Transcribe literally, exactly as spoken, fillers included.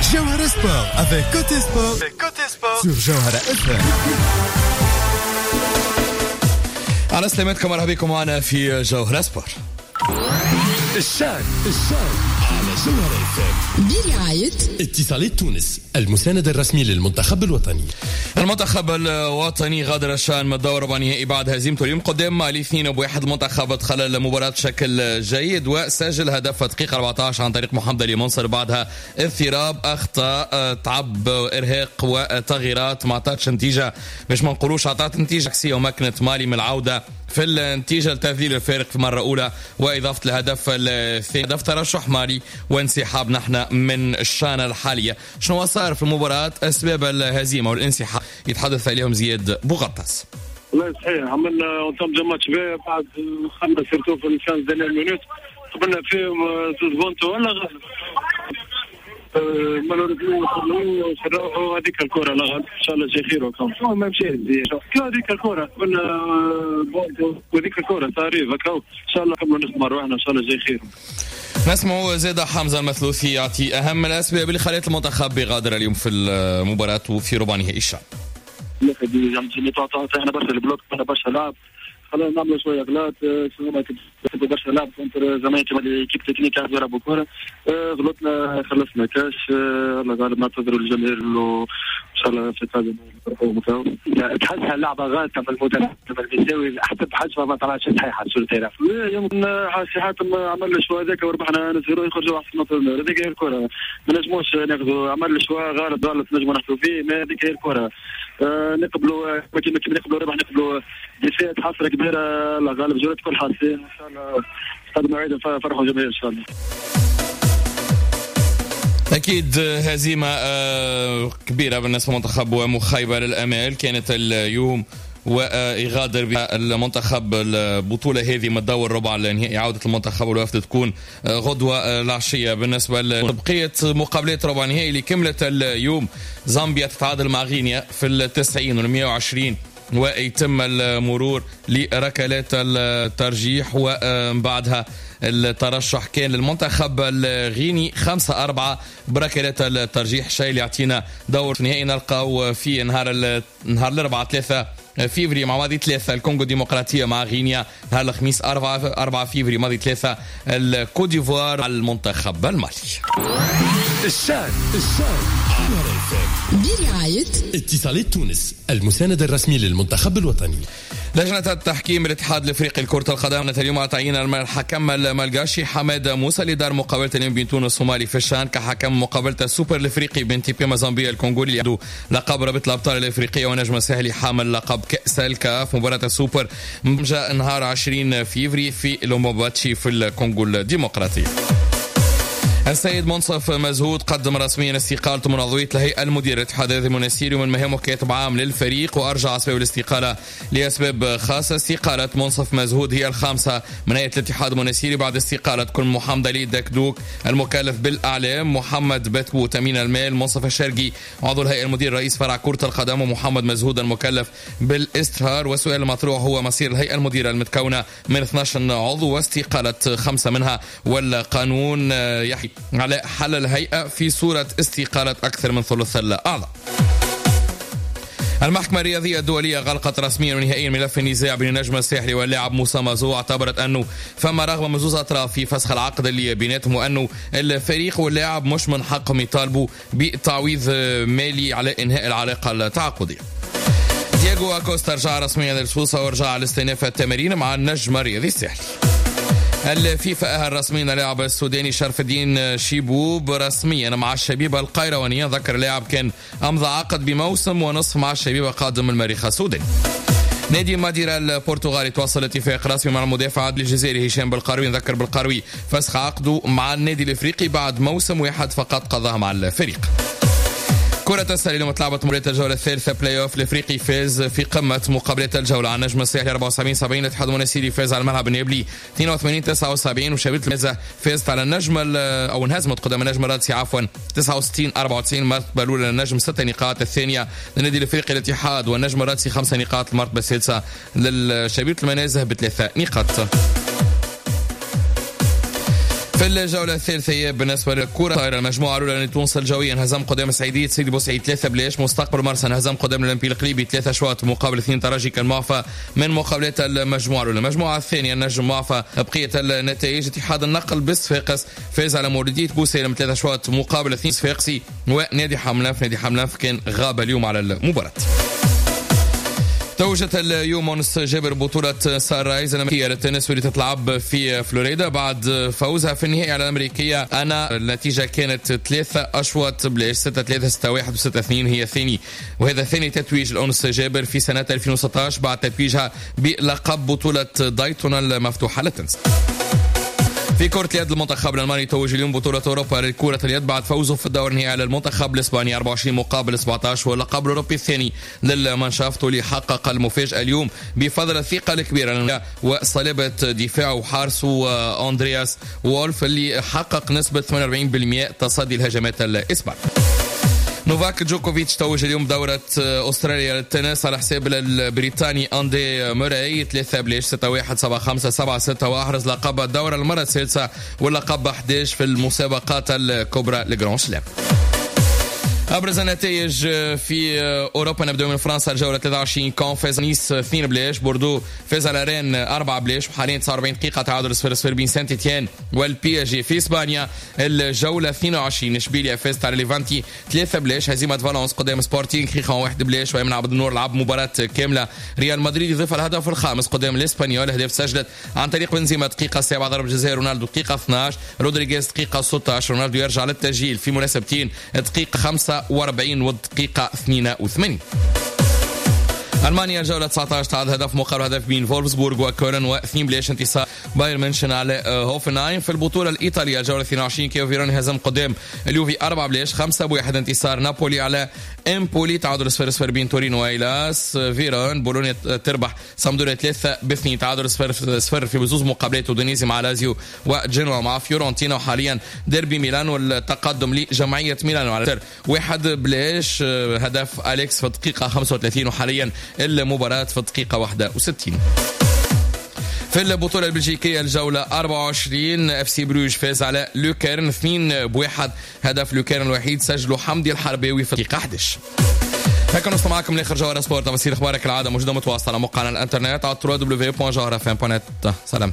Jawhara Sport avec Côté Sport, avec Côté Sport sur Jawhara إف إم. على سلامتكم، مرحبا بكم معنا في جوهرة سبورت. الشان الشان على جوهرة إف إم برعاية اتصالات تونس، المساند الرسمي للمنتخب الوطني. المنتخب الوطني غادر الشان من الدور ربع نهائي بعد هزيمته اليوم قدام مالي اثنين بواحد. المنتخب دخل المباراة بشكل جيد وسجل هدف دقيقة أربعة عشر عن طريق محمد علي منصر. بعدها اضطراب، اخطاء، تعب، ارهاق وتغييرات ما عطاتش نتيجة، باش ما نقولوش عطات نتيجة عكسية، ومكنت مالي من العودة في النتيجة لتذليل الفارق في مرة أولى وإضافة الهدف الثاني، هدف ترشح مالي وانسحاب نحن من الشانة الحالية. شنو صار في المباراة؟ أسباب الهزيمة والانسحاب يتحدث عليهم زياد بوغطاس. لا صحيح، عملنا قدام ماتش باهي بعد خمسة سيرتو في الخمس دقائق مينوت قبلنا فيهم زوز بونتو ولا غير ما نريدو نروحوا هذيك الكرة لا غلط ان شاء الله شي خير وكم ما مشيت هذيك الكرة قلنا بونتو وهذيك الكرة تعريف هكا ان شاء الله قبل نسمع روحنا ان شاء الله شي خير. نسمعوا زيد حمزة المثلوثي يعطي أهم الأسباب اللي خلت المنتخب بغادر اليوم في المباراة وفي ربع نهائي الشان. لا خدي يعني تعطي احنا برشا البلوك احنا برشا لعب خلينا نعملوا شويه غلط شنو كنت برشا لعب كنت زمايلي اللي كيف تكنيك يلعبوا كوره غلطنا خلصنا كاش الله غالب نعتذروا للجماهير ان شاء الله في هذا نربحوا تحسها اللعبه غالطه من المدرب المساوي احسب حجمه ما طلعش صحيحه شو تيرا يمكن حاسي حاتم عمل شويه هذاك وربحنا نزيرو يخرجوا احسن نطول هذيك هي الكره ما نجموش ناخذوا عمل شويه غلط غلط نجموا نحطوا فيه ما هذيك هي الكره نقبلوا كما كما نقبلوا ربح نقبلوا دفاع حصره كبيره الله غالب جرات كل حاسين ان شاء الله استاد موعد فرحوا الجماهير ان شاء الله. أكيد هزيمة كبيرة بالنسبة للمنتخب ومخيبة للأمال كانت اليوم، ويغادر بها المنتخب البطولة هذه من الدور الربع النهائي. عودة المنتخب والوفد تكون غدوة العشية. بالنسبة لبقية مقابلات ربع النهائي اللي كملت اليوم، زامبيا تتعادل مع غينيا في التسعين والمئة وعشرين ويتم المرور لركلات الترجيح، وبعدها الترشح كان للمنتخب الغيني خمسة أربعة بركلات الترجيح، شيء اللي يعطينا دور نهائي نلقاو في نهار نهار الأربعاء ثلاثة فيفري مع ماضي ثلاثة الكونغو الديمقراطية مع غينيا، نهار الخميس أربعة أربعة فيفري ماضي ثلاثة الكوت ديفوار على المنتخب المالي. الشان الشان برعاية اتصالات تونس، المساند الرسمي للمنتخب الوطني. لجنة التحكيم الاتحاد الافريقي لكرة القدم اليوم تعيين الحكم الملغاشي حماد موسى لدار مقابلة اليوم بين تونس والصومالي في الشان كحكم مقابلة السوبر الافريقي بين تيبي مازامبيا الكونغولي اللي عنده لقب رابطة الابطال الافريقية، ونجم الساحلي حامل لقب كأس الكاف. مباراة السوبر جاء نهار عشرين فيفري في لومباتشي في الكونغو الديمقراطية. السيد منصف مزهود قدم رسميا استقالته من عضوية الهيئة المديرة الاتحاد المنسيري ومن مهامه كاتب عام للفريق، وأرجع أسباب الاستقالة لأسباب خاصة. استقالة منصف مزهود هي الخامسة من هيئة الاتحاد المنسيري بعد استقالة كل محمد علي دكدوك المكلف بالأعلام، محمد بتبو تأمين المال، منصف الشرقي عضو الهيئة المدير رئيس فرع كرة القدم، ومحمد مزهود المكلف بالاستهار. والسؤال المطروح هو مصير الهيئة المديرة المتكونة من اثني عشر عضو واستقالة خمسة منها، والقانون يحيي على حل الهيئة في صورة استقالة أكثر من ثلث الأعضاء. المحكمة الرياضية الدولية غلقت رسميا ونهائيا ملف النزاع بين النجم الساحلي واللاعب موسى مازو. اعتبرت أنه فما رغبة من زوز أطراف في فسخ العقد اللي بيناتهم، وأنه الفريق واللاعب مش من حقهم يطالبوا بتعويض مالي على إنهاء العلاقة التعاقدية. دياغو أكوستا رجع رسميا للسويسرا ورجع لاستئناف التمارين مع النجم الرياضي الساحلي. الفيفا أهل رسميا اللاعب السوداني شرف الدين شيبوب رسميا مع الشبيبة القيروانية. ذكر اللاعب كان أمضى عقد بموسم ونصف مع الشبيبة قادم المريخ السوداني. نادي ماديرا البرتغالي توصل اتفاق رسمي مع المدافع عادل الجزائري هشام بالقروي. ذكر بالقروي فسخ عقده مع النادي الافريقي بعد موسم واحد فقط قضاه مع الفريق. كرة السلة اليوم تلعبت مباراة الجولة الثالثة بلاي اوف. الافريقي فاز في قمة مقابلات الجولة على النجم الساحلي أربعة وسبعين سبعين. الاتحاد المنسيري فاز على الملعب النابلي اثنين وثمانين تسعة وسبعين. وشبيبة الميزة فازت على النجم او انهزمت قدام النجم الرادسي عفوا تسعة وستين أربعة وتسعين. المرتبة الأولى للنجم ست نقاط، الثانية للنادي الافريقي الاتحاد والنجم الرادسي خمس نقاط، المرتبة السادسة للشبيبة المنازه بثلاثة نقاط. في الجولة الثالثة بالنسبة للكرة طائرة المجموعة الأولى لتونس الجوية هزم قدام السعيدية سيدي بوسعيد ثلاثة بلاش. مستقبل مرسى هزم قدام الأولمبي القليبي ثلاثة أشواط مقابل اثنين. ترجي كان معفى من مقابلات المجموعة الأولى. المجموعة الثانية النجم معفى بقية النتائج. اتحاد النقل بصفاقس فاز على مولودية بوسيلم ثلاثة أشواط مقابل اثنين. صفاقسي ونادي حملانف. نادي حملانف كان غاب اليوم على المباراة. توجت اليوم أنس جابر بطولة سان رايز الأمريكية للتنس واللي تتلعب في فلوريدا بعد فوزها في النهائي على الأمريكية. أنا النتيجة كانت ثلاثة أشواط بلاش ستة ثلاثة ستة واحد وستة اثنين. هي ثاني وهذا ثاني تتويج لأنس جابر في سنة ألفين وستة عشر بعد تتويجها بلقب بطولة دايتون المفتوحة للتنس. في كرة اليد المنتخب الألماني توج اليوم بطولة أوروبا لكرة اليد بعد فوزه في الدور النهائي على المنتخب الإسباني أربعة وعشرين مقابل سبعة عشر واللقب الأوروبي الثاني للمانشافت واللي حقق المفاجأة اليوم بفضل الثقة الكبيرة وصلابة دفاعه وحارسه أندرياس وولف اللي حقق نسبة ثمانية وأربعين بالمئة تصدي الهجمات الإسبانية. نوفاك جوكوفيتش توج اليوم دورة أستراليا للتنس على حساب البريطاني أندي موراي ثلاثة بلاش ستة واحد سبعة خمسة سبعة ستة وأحرز لقب الدورة المرة السادسة واللقب أحد عشر في المسابقات الكبرى لجران سلام. أبرز النتائج في أوروبا نبدأ من فرنسا. الجولة ثلاثة وعشرين كون فاز نيس اثنين بلاش. بوردو فاز على رين أربعة بلاش وحاليا تسعة وأربعين دقيقة تعادل صفر صفر بين سانت إتيان والبي اس جي. في إسبانيا الجولة اثنين وعشرين إشبيليا فازت على ليفانتي ثلاثة بلاش. هزيمة فالنس قدام سبورتينغ خيخون واحد بلاش. ويمن عبد النور لعب مباراة كاملة. ريال مدريد يضيف الهدف الخامس قدام الإسبانيول. الهدف سجلت عن طريق بنزيما دقيقة سبعة ضرب جزاء. رونالدو دقيقة اثناشر. رودريغيز دقيقة ستة عشر. رونالدو يرجع للتسجيل في مناسبتين دقيقة خمسة وأربعين دقيقة اثنين وثمانين. ألمانيا الجولة تسعة عشر تعادل هدف مقابل هدف بين فولفسبورغ وكولن واثنين بلاش انتصار بايرن ميونخ على هوفنهايم. في البطولة الإيطالية الجولة اثنين وعشرين كيو فيروني هزم قدام اليوفي أربعة بلاش. خمسة بواحد انتصار نابولي على امبولي. تعادل صفر صفر بين تورينو وإيلاس فيرون. بولونيا تربح سامدوريا ثلاثة باثنين. تعادل صفر صفر في بزوز مقابلات ودونيزي مع لازيو وجنوا مع فيورنتينا. وحاليا ديربي ميلان والتقدم لجمعية ميلان على واحد بلاش هدف أليكس في الدقيقة خمسة وثلاثين وحاليا المباراة في الدقيقة واحد وستين. في البطولة البلجيكية الجولة أربعة وعشرين اف سي بروج فاز على لوكيرن اثنين بواحد. هدف لوكيرن الوحيد سجله حمدي الحرباوي في الدقيقة أحد عشر. هكا نصل معكم لاخر جوهرة سبورت. تفاصيل اخبارك العادة موجودة متواصلة على موقعنا الانترنت على دبليو دبليو دبليو دوت جوهرة اف ام دوت نت. سلام.